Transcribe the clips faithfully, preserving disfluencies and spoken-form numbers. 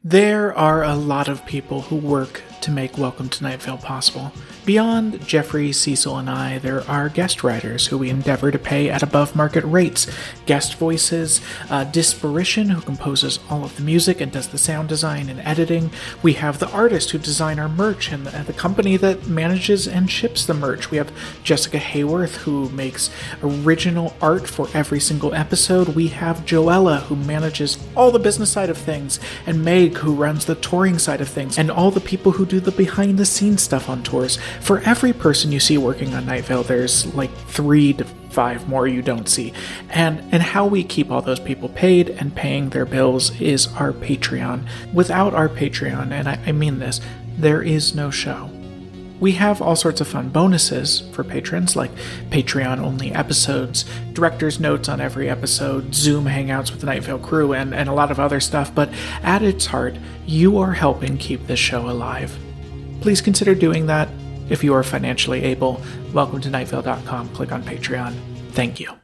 There are a lot of people who work to make Welcome to Night Vale possible. Beyond Jeffrey, Cecil, and I, there are guest writers who we endeavor to pay at above-market rates. Guest voices, uh, Disparition, who composes all of the music and does the sound design and editing. We have the artist who design our merch and the, and the company that manages and ships the merch. We have Jessica Hayworth, who makes original art for every single episode. We have Joella, who manages all the business side of things, and Meg, who runs the touring side of things, and all the people who do the behind-the-scenes stuff on tours. For every person you see working on Night Vale, there's like three to five more you don't see. And and how we keep all those people paid and paying their bills is our Patreon. Without our Patreon, and I, I mean this, there is no show. We have all sorts of fun bonuses for patrons, like Patreon-only episodes, director's notes on every episode, Zoom hangouts with the Night Vale crew, and, and a lot of other stuff, but at its heart, you are helping keep this show alive. Please consider doing that if you are financially able. Welcome to night vale dot com. Click on Patreon. Thank you.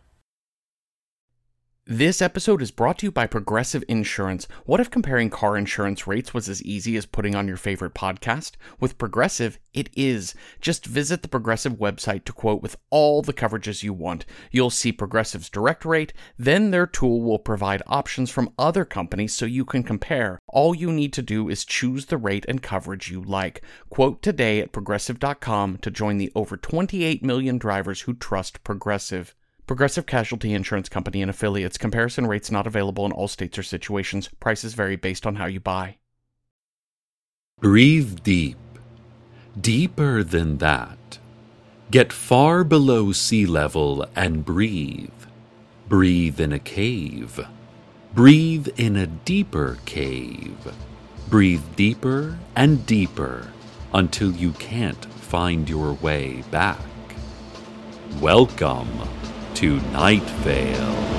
This episode is brought to you by Progressive Insurance. What if comparing car insurance rates was as easy as putting on your favorite podcast? With Progressive, it is. Just visit the Progressive website to quote with all the coverages you want. You'll see Progressive's direct rate, then their tool will provide options from other companies so you can compare. All you need to do is choose the rate and coverage you like. Quote today at progressive dot com to join the over twenty-eight million drivers who trust Progressive. Progressive Casualty Insurance Company and Affiliates. Comparison rates not available in all states or situations. Prices vary based on how you buy. Breathe deep. Deeper than that. Get far below sea level and breathe. Breathe in a cave. Breathe in a deeper cave. Breathe deeper and deeper until you can't find your way back. Welcome to Night Vale.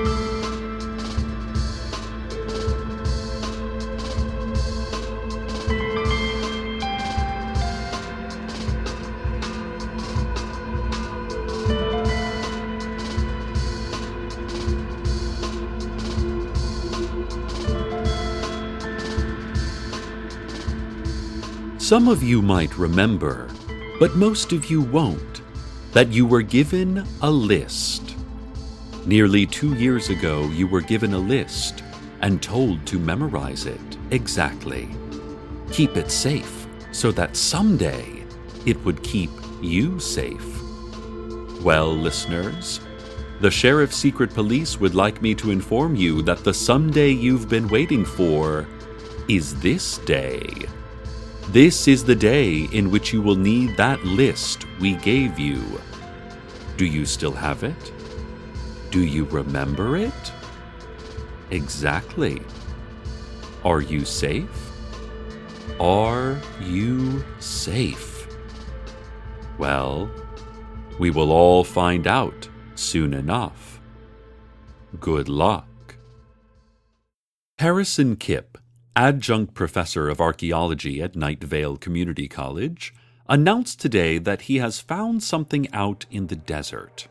Some of you might remember, but most of you won't, that you were given a list. Nearly two years ago, you were given a list and told to memorize it exactly. Keep it safe so that someday it would keep you safe. Well, listeners, the Sheriff's Secret Police would like me to inform you that the someday you've been waiting for is this day. This is the day in which you will need that list we gave you. Do you still have it? Do you remember it? Exactly. Are you safe? Are you safe? Well, we will all find out soon enough. Good luck. Harrison Kipp, adjunct professor of archaeology at Night Vale Community College, announced today that he has found something out in the desert.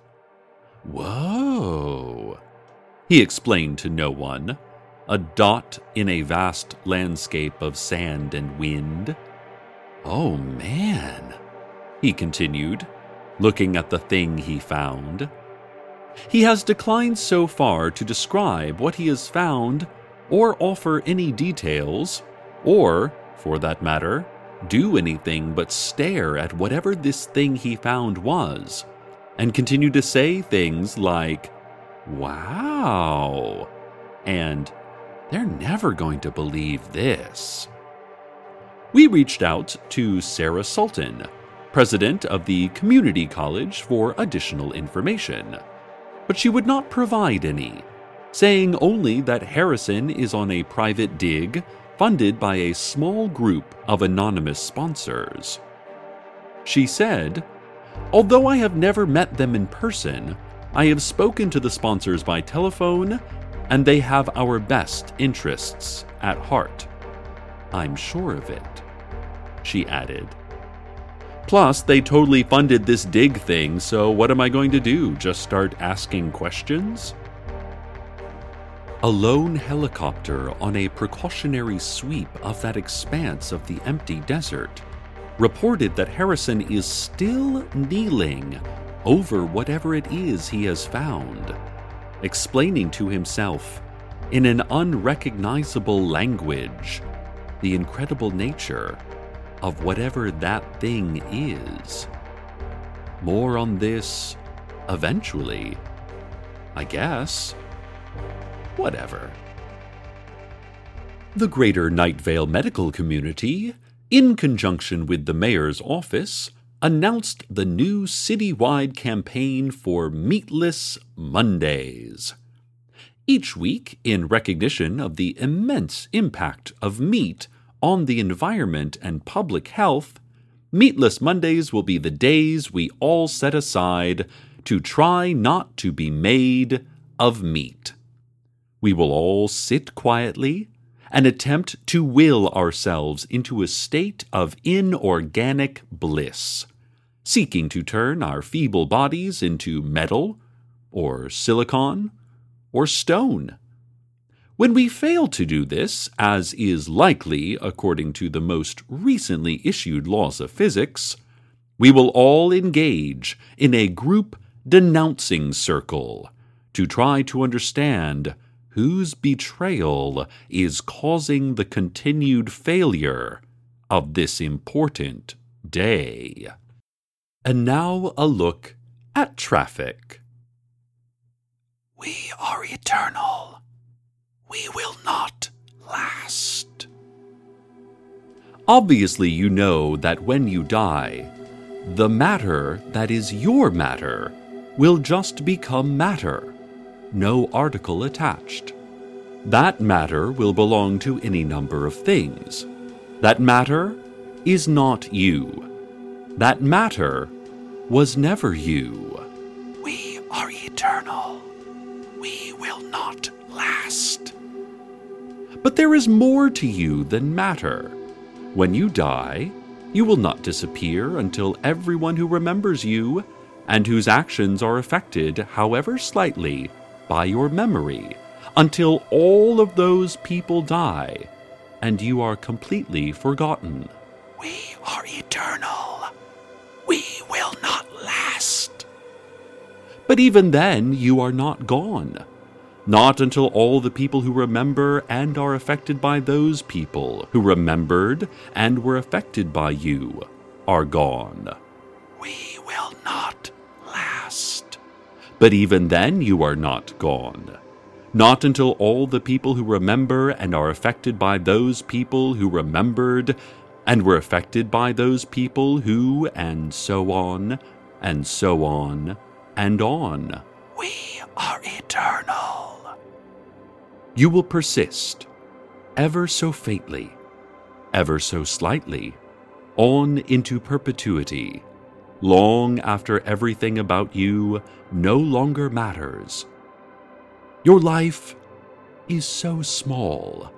Whoa! He explained to no one. A dot in a vast landscape of sand and wind. Oh man, he continued, looking at the thing he found. He has declined so far to describe what he has found or offer any details, or, for that matter, do anything but stare at whatever this thing he found was, and continue to say things like, wow, and they're never going to believe this. We reached out to Sarah Sultan, president of the community college, for additional information, but she would not provide any, saying only that Harrison is on a private dig funded by a small group of anonymous sponsors. She said, although I have never met them in person, I have spoken to the sponsors by telephone, and they have our best interests at heart. I'm sure of it, she added. Plus, they totally funded this dig thing, so what am I going to do? Just start asking questions? A lone helicopter on a precautionary sweep of that expanse of the empty desert reported that Harrison is still kneeling over whatever it is he has found, explaining to himself in an unrecognizable language the incredible nature of whatever that thing is. More on this eventually, I guess. Whatever. The greater Night Vale medical community, in conjunction with the mayor's office, announced the new citywide campaign for Meatless Mondays. Each week, in recognition of the immense impact of meat on the environment and public health, Meatless Mondays will be the days we all set aside to try not to be made of meat. We will all sit quietly and attempt to will ourselves into a state of inorganic bliss, seeking to turn our feeble bodies into metal, or silicon, or stone. When we fail to do this, as is likely according to the most recently issued laws of physics, we will all engage in a group denouncing circle to try to understand whose betrayal is causing the continued failure of this important day. And now a look at traffic. We are eternal. We will not last. Obviously, you know that when you die, the matter that is your matter will just become matter, no article attached. That matter will belong to any number of things. That matter is not you. That matter was never you. We are eternal. We will not last. But there is more to you than matter. When you die, you will not disappear until everyone who remembers you and whose actions are affected, however slightly, by your memory, until all of those people die and you are completely forgotten. We are eternal. We will not last. But even then, you are not gone. Not until all the people who remember and are affected by those people who remembered and were affected by you are gone. We will not last. But even then, you are not gone. Not until all the people who remember and are affected by those people who remembered and were affected by those people who, and so on, and so on, and on. We are eternal. You will persist, ever so faintly, ever so slightly, on into perpetuity, long after everything about you no longer matters. Your life is so small,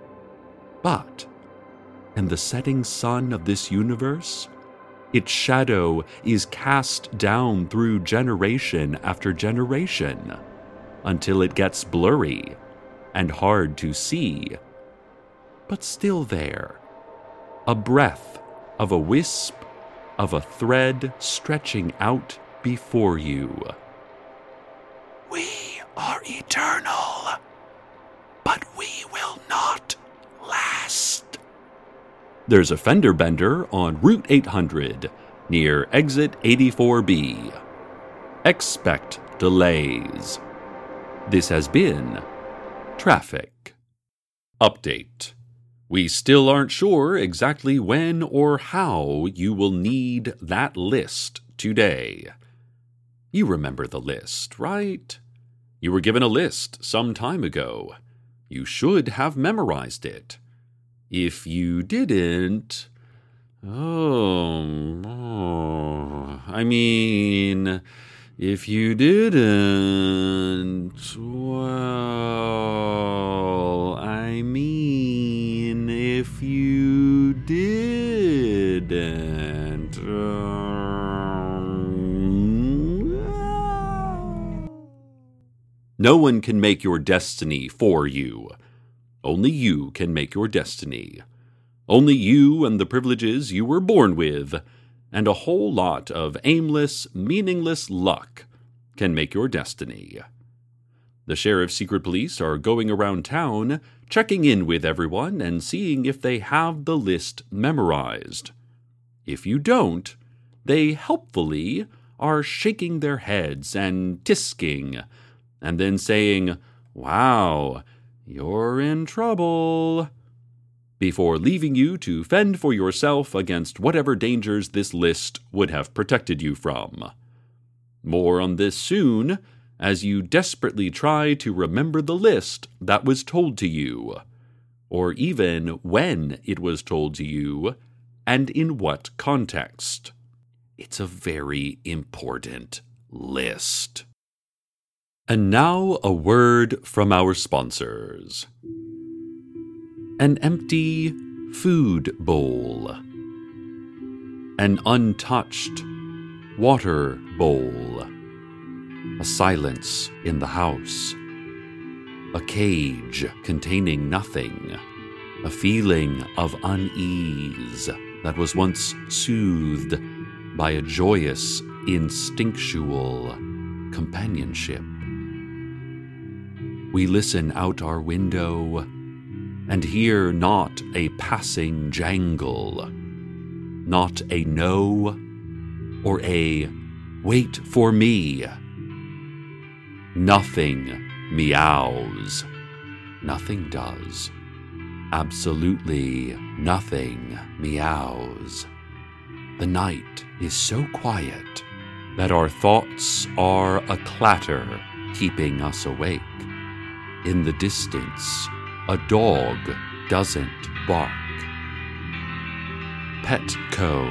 but in the setting sun of this universe, its shadow is cast down through generation after generation, until it gets blurry and hard to see, but still there, a breath of a wisp of a thread stretching out before you. We are eternal, but we will not last. There's a fender bender on Route eight hundred near exit eighty-four B. Expect delays. This has been Traffic. Update. We still aren't sure exactly when or how you will need that list today. You remember the list, right? You were given a list some time ago. You should have memorized it. If you didn't... Oh, oh, I mean, if you didn't... Well, I mean, if you didn't... Um, No one can make your destiny for you. Only you can make your destiny. Only you and the privileges you were born with, and a whole lot of aimless, meaningless luck can make your destiny. The sheriff's secret police are going around town, checking in with everyone and seeing if they have the list memorized. If you don't, they helpfully are shaking their heads and tisking, and then saying, "Wow, you're in trouble," before leaving you to fend for yourself against whatever dangers this list would have protected you from. More on this soon, as you desperately try to remember the list that was told to you, or even when it was told to you, and in what context. It's a very important list. And now a word from our sponsors. An empty food bowl. An untouched water bowl. A silence in the house. A cage containing nothing. A feeling of unease that was once soothed by a joyous, instinctual companionship. We listen out our window and hear not a passing jangle, not a no or a wait for me. Nothing meows. Nothing does. Absolutely nothing meows. The night is so quiet that our thoughts are a clatter keeping us awake. In the distance, a dog doesn't bark. Petco.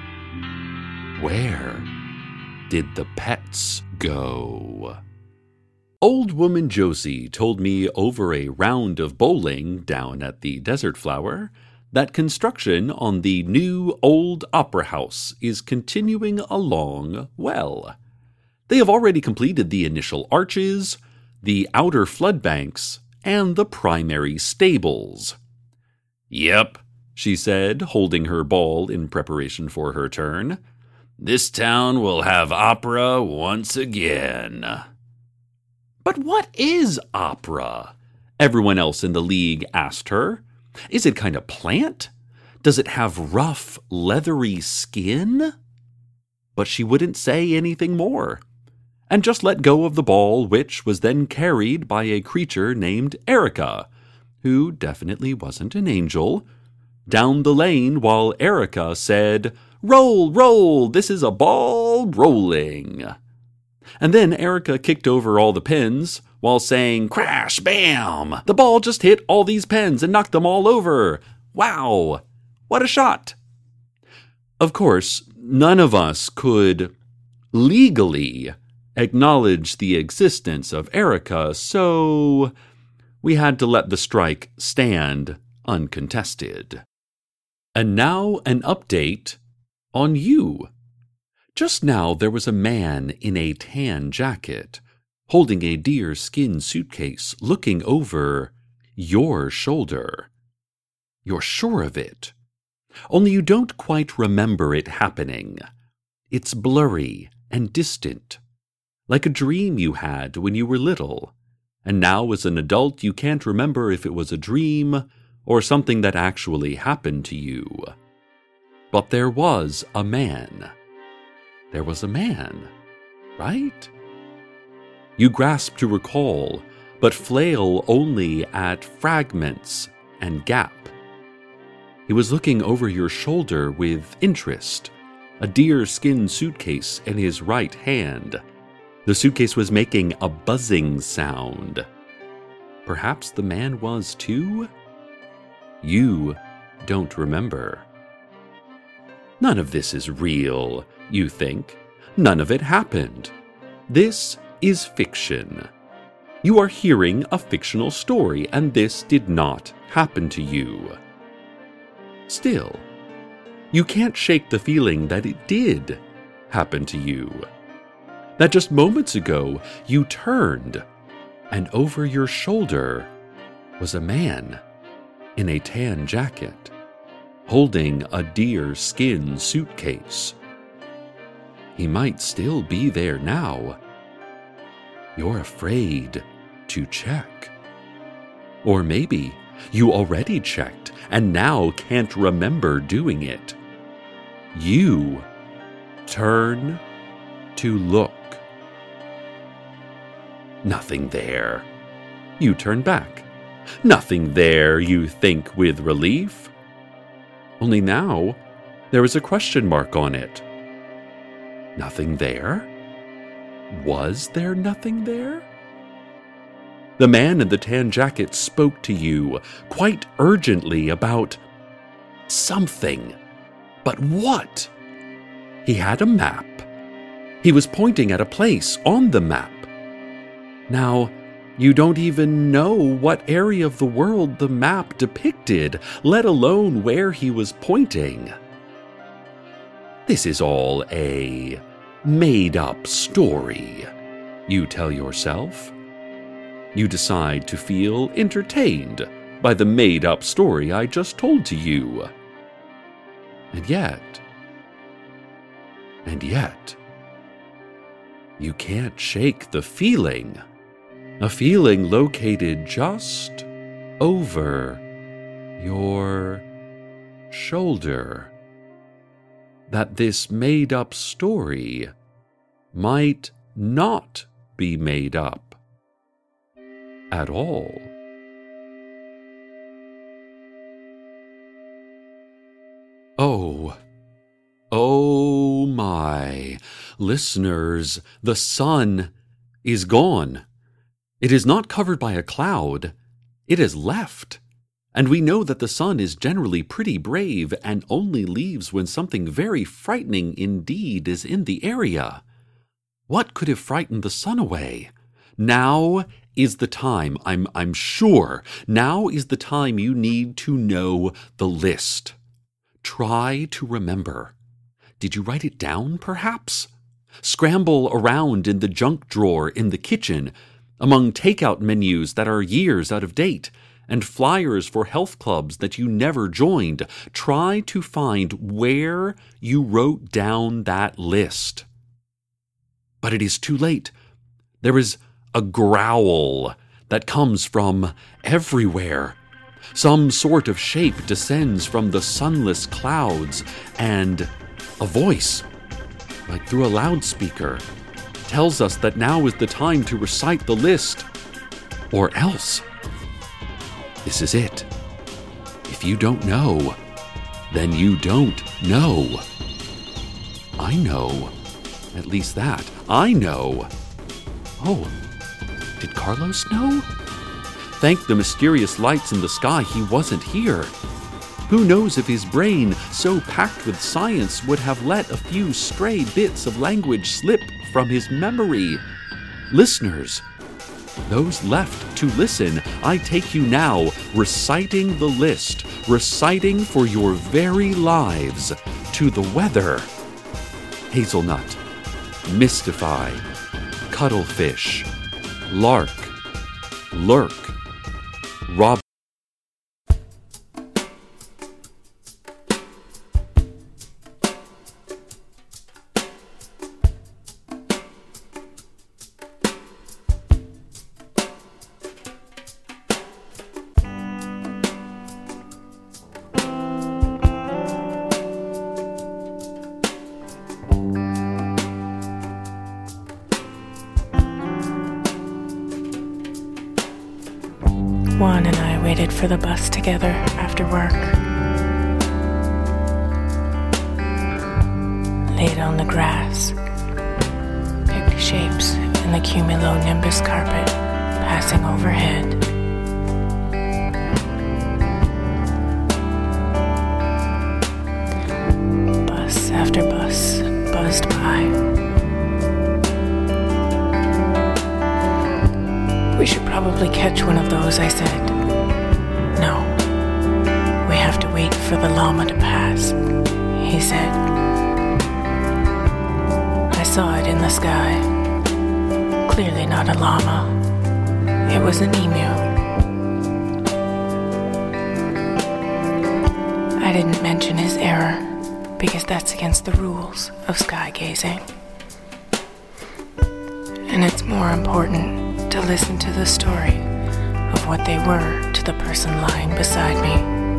Where did the pets go? Old woman Josie told me over a round of bowling down at the Desert Flower that construction on the new old opera house is continuing along well. They have already completed the initial arches, the outer flood banks, and the primary stables. "Yep," she said, holding her ball in preparation for her turn. "This town will have opera once again." "But what is opera?" everyone else in the league asked her. "Is it kind of plant? Does it have rough, leathery skin?" But she wouldn't say anything more, and just let go of the ball, which was then carried by a creature named Erica, who definitely wasn't an angel, down the lane while Erica said, "Roll, roll, this is a ball rolling." And then Erica kicked over all the pins while saying, "Crash, bam! The ball just hit all these pins and knocked them all over. Wow, what a shot!" Of course, none of us could legally acknowledge the existence of Erica, so we had to let the strike stand uncontested. And now an update on you. Just now there was a man in a tan jacket, holding a deerskin suitcase, looking over your shoulder. You're sure of it, only you don't quite remember it happening. It's blurry and distant, like a dream you had when you were little, and now as an adult you can't remember if it was a dream or something that actually happened to you. But there was a man. There was a man, right? You grasp to recall, but flail only at fragments and gap. He was looking over your shoulder with interest, a deerskin suitcase in his right hand. The suitcase was making a buzzing sound. Perhaps the man was too? You don't remember. None of this is real, you think. None of it happened. This is fiction. You are hearing a fictional story, and this did not happen to you. Still, you can't shake the feeling that it did happen to you. That just moments ago you turned and over your shoulder was a man in a tan jacket, holding a deer-skin suitcase. He might still be there now. You're afraid to check. Or maybe you already checked and now can't remember doing it. You turn to look. Nothing there. You turn back. Nothing there, you think with relief. Only now, there is a question mark on it. Nothing there? Was there nothing there? The man in the tan jacket spoke to you quite urgently about something. But what? He had a map. He was pointing at a place on the map. Now, you don't even know what area of the world the map depicted, let alone where he was pointing. This is all a made-up story, you tell yourself. You decide to feel entertained by the made-up story I just told to you. And yet, and yet, you can't shake the feeling, a feeling located just over your shoulder, that this made-up story might not be made up at all. Oh, oh my, listeners, the sun is gone. It is not covered by a cloud. It has left. And we know that the sun is generally pretty brave and only leaves when something very frightening indeed is in the area. What could have frightened the sun away? Now is the time, I'm, I'm sure, now is the time you need to know the list. Try to remember. Did you write it down, perhaps? Scramble around in the junk drawer in the kitchen, among takeout menus that are years out of date, and flyers for health clubs that you never joined. Try to find where you wrote down that list. But it is too late. There is a growl that comes from everywhere. Some sort of shape descends from the sunless clouds, and a voice, like through a loudspeaker, tells us that now is the time to recite the list, or else. This is it. If you don't know, then you don't know. I know. At least that. I know. Oh, did Carlos know? Thank the mysterious lights in the sky he wasn't here. Who knows if his brain, so packed with science, would have let a few stray bits of language slip from his memory. Listeners, those left to listen, I take you now, reciting the list, reciting for your very lives, to the weather. Hazelnut, mystify, cuttlefish, lark, lurk, rob. Juan and I waited for the bus together after work. Laid on the grass, picked shapes in the cumulonimbus carpet passing overhead. Bus after bus buzzed by. We should probably catch one of those, I said. No, we have to wait for the llama to pass, he said. I saw it in the sky. Clearly not a llama. It was an emu. I didn't mention his error, because that's against the rules of sky gazing. And it's more important to listen to the story of what they were to the person lying beside me.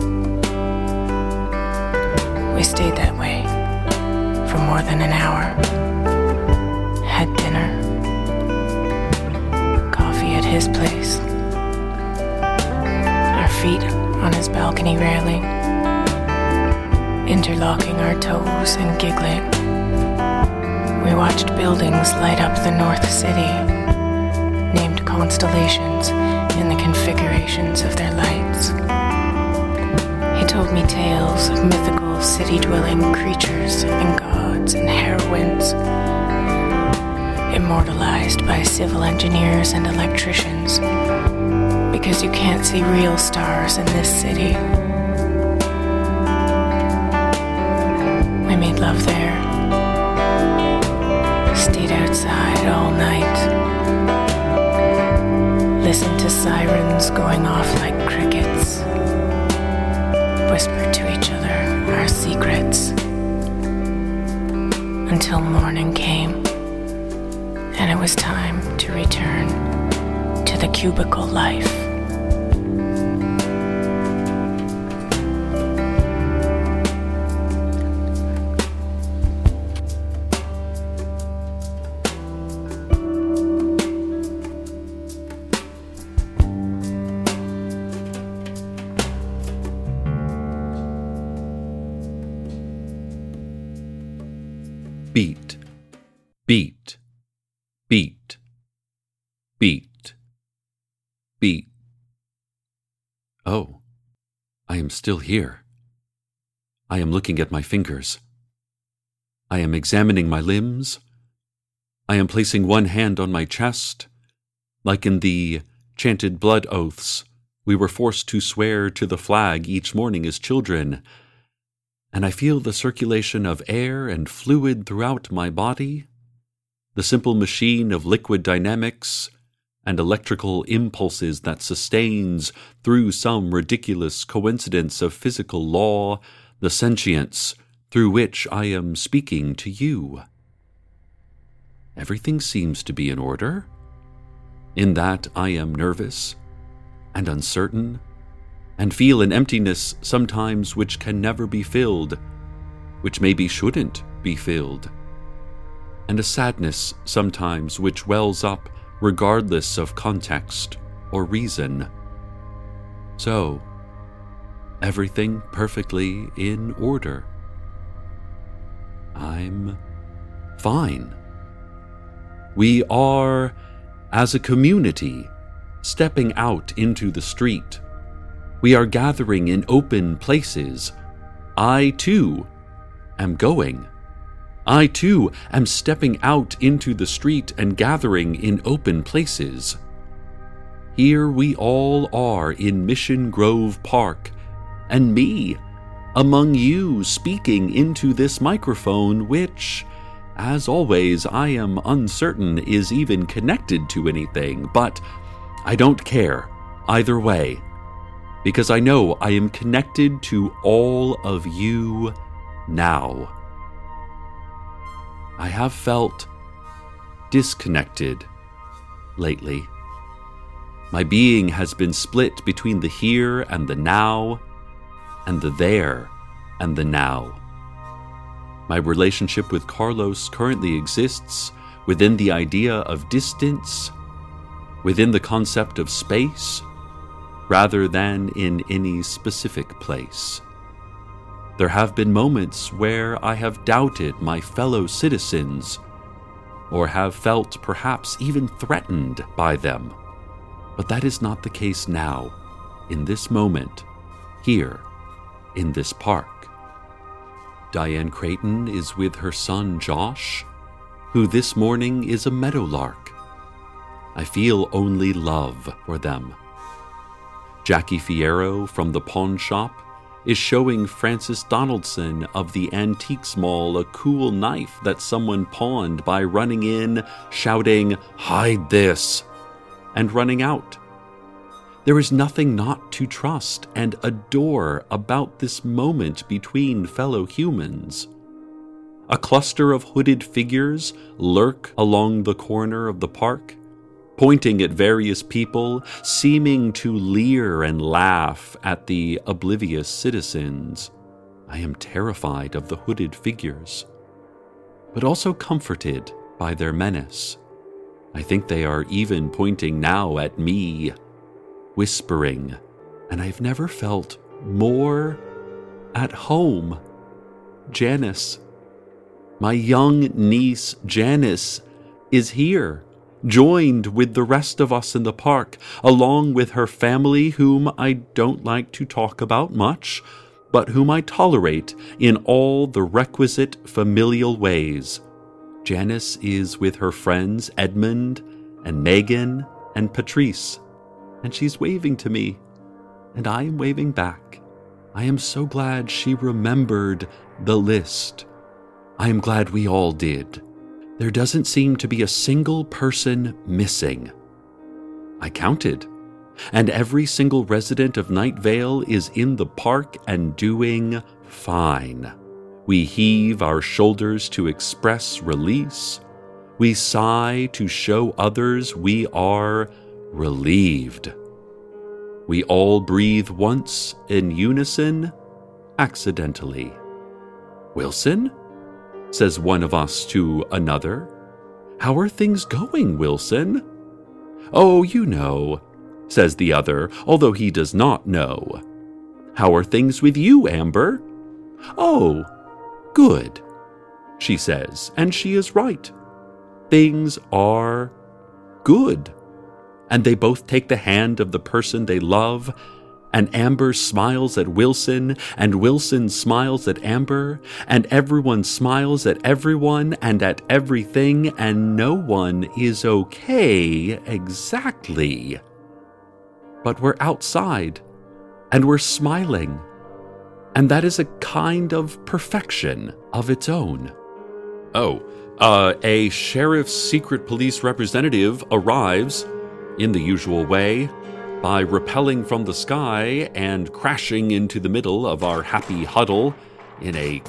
We stayed that way for more than an hour. Had dinner, coffee at his place, our feet on his balcony railing, interlocking our toes and giggling. We watched buildings light up the North City, named constellations in the configurations of their lights. He told me tales of mythical city-dwelling creatures and gods and heroines, immortalized by civil engineers and electricians, because you can't see real stars in this city. We made love there, stayed outside all night, listened to sirens going off like crickets, whispered to each other our secrets, until morning came, and it was time to return to the cubicle life. Beat, beat, beat, beat, beat. Oh, I am still here. I am looking at my fingers. I am examining my limbs. I am placing one hand on my chest, like in the chanted blood oaths we were forced to swear to the flag each morning as children. And I feel the circulation of air and fluid throughout my body, the simple machine of liquid dynamics and electrical impulses that sustains, through some ridiculous coincidence of physical law, the sentience through which I am speaking to you. Everything seems to be in order, in that I am nervous and uncertain, and feel an emptiness sometimes which can never be filled, which maybe shouldn't be filled, and a sadness sometimes which wells up regardless of context or reason. So, everything perfectly in order. I'm fine. We are, as a community, stepping out into the street. We are gathering in open places. I, too, am going. I, too, am stepping out into the street and gathering in open places. Here we all are in Mission Grove Park, and me, among you, speaking into this microphone, which, as always, I am uncertain is even connected to anything, but I don't care either way, because I know I am connected to all of you now. I have felt disconnected lately. My being has been split between the here and the now, and the there and the now. My relationship with Carlos currently exists within the idea of distance, within the concept of space, rather than in any specific place. There have been moments where I have doubted my fellow citizens, or have felt perhaps even threatened by them. But that is not the case now, in this moment, here, in this park. Diane Creighton is with her son Josh, who this morning is a meadowlark. I feel only love for them. Jackie Fierro from the pawn shop is showing Francis Donaldson of the Antiques Mall a cool knife that someone pawned by running in, shouting, "Hide this!" and running out There is nothing not to trust and adore about this moment between fellow humans. A cluster of hooded figures lurk along the corner of the park, pointing at various people, seeming to leer and laugh at the oblivious citizens. I am terrified of the hooded figures, but also comforted by their menace. I think they are even pointing now at me, whispering, and I've never felt more at home. Janice, my young niece Janice, is here, joined with the rest of us in the park, along with her family, whom I don't like to talk about much, but whom I tolerate in all the requisite familial ways. Janice is with her friends Edmund and Megan and Patrice, and she's waving to me, and I am waving back. I am so glad she remembered the list. I am glad we all did. There doesn't seem to be a single person missing. I counted, and every single resident of Night Vale is in the park and doing fine. We heave our shoulders to express release. We sigh to show others we are relieved. We all breathe once in unison, accidentally. Wilson? Says one of us to another. How are things going, Wilson? Oh, you know, says the other, although he does not know. How are things with you, Amber? Oh, good, she says, and she is right. Things are good. And they both take the hand of the person they love, and Amber smiles at Wilson, and Wilson smiles at Amber, and everyone smiles at everyone and at everything, and no one is okay exactly. But we're outside, and we're smiling, and that is a kind of perfection of its own. Oh, uh, a sheriff's secret police representative arrives, in the usual way, by rappelling from the sky and crashing into the middle of our happy huddle in a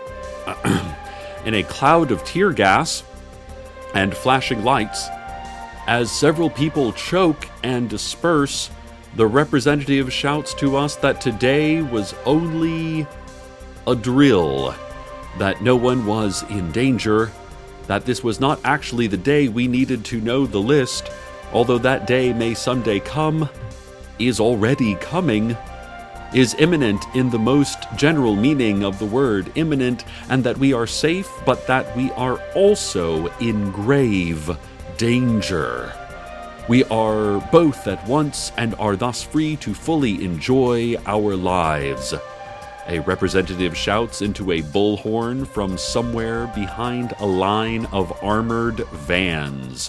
in a cloud of tear gas and flashing lights. As several people choke and disperse, the representative shouts to us that today was only a drill, that no one was in danger, that this was not actually the day we needed to know the list, although that day may someday come, is already coming, is imminent in the most general meaning of the word imminent, and that we are safe, but that we are also in grave danger. We are both at once and are thus free to fully enjoy our lives. A representative shouts into a bullhorn from somewhere behind a line of armored vans.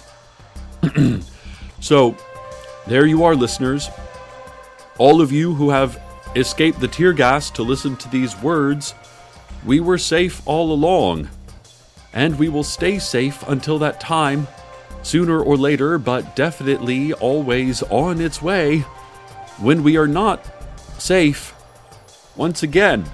So, there you are, listeners. All of you who have escaped the tear gas to listen to these words, we were safe all along, and we will stay safe until that time, sooner or later, but definitely always on its way, when we are not safe once again.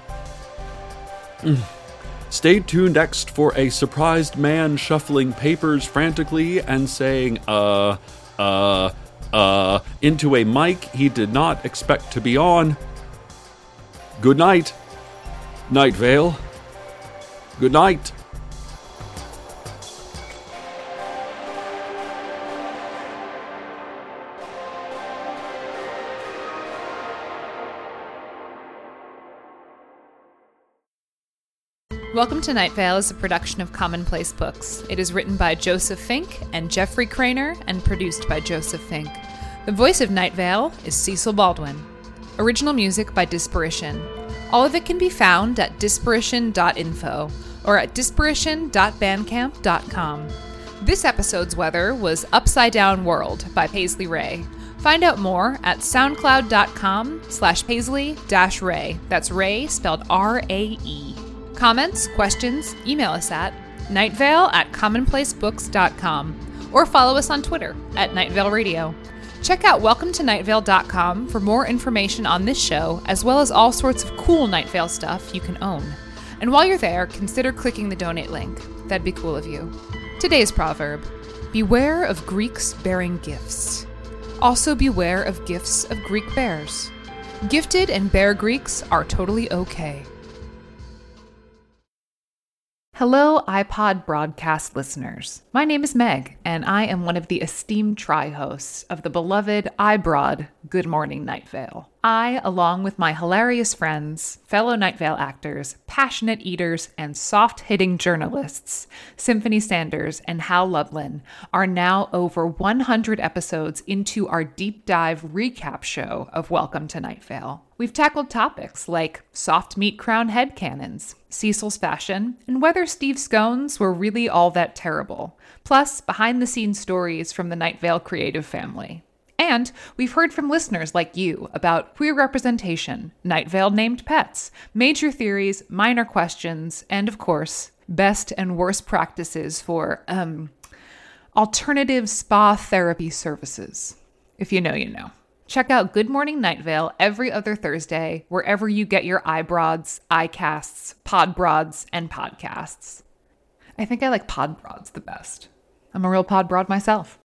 Stay tuned next for a surprised man shuffling papers frantically and saying, uh, uh, uh, into a mic he did not expect to be on. Good night, Night Vale. Good night. Welcome to Night Vale is a production of Commonplace Books. It is written by Joseph Fink and Jeffrey Craner and produced by Joseph Fink. The voice of Night Vale is Cecil Baldwin. Original music by Disparition. All of it can be found at disparition dot info or at disparition dot bandcamp dot com. This episode's weather was Upside Down World by Paisley Ray. Find out more at soundcloud.com slash Paisley dash Ray. That's Ray spelled R A E. Comments, questions, email us at nightvale at commonplacebooks dot com or follow us on Twitter at Night Vale Radio. Check out welcome to night vale dot com for more information on this show, as well as all sorts of cool Night Vale stuff you can own. And while you're there, consider clicking the donate link. That'd be cool of you. Today's proverb: beware of Greeks bearing gifts. Also beware of gifts of Greek bears. Gifted and bear Greeks are totally okay. Hello, iPod broadcast listeners. My name is Meg, and I am one of the esteemed tri-hosts of the beloved iBroad Good Morning Night Vale. I, along with my hilarious friends, fellow Night Vale actors, passionate eaters, and soft-hitting journalists, Symphony Sanders and Hal Lublin, are now over one hundred episodes into our deep dive recap show of Welcome to Night Vale. We've tackled topics like soft meat crown headcanons, Cecil's fashion, and whether Steve scones were really all that terrible, plus behind-the-scenes stories from the Night Vale creative family. And we've heard from listeners like you about queer representation, Night Vale named pets, major theories, minor questions, and of course, best and worst practices for, um, alternative spa therapy services. If you know, you know. Check out Good Morning Night Vale every other Thursday, wherever you get your iBroads, iCasts, Podbroads, and podcasts. I think I like Podbroads the best. I'm a real Podbroad myself.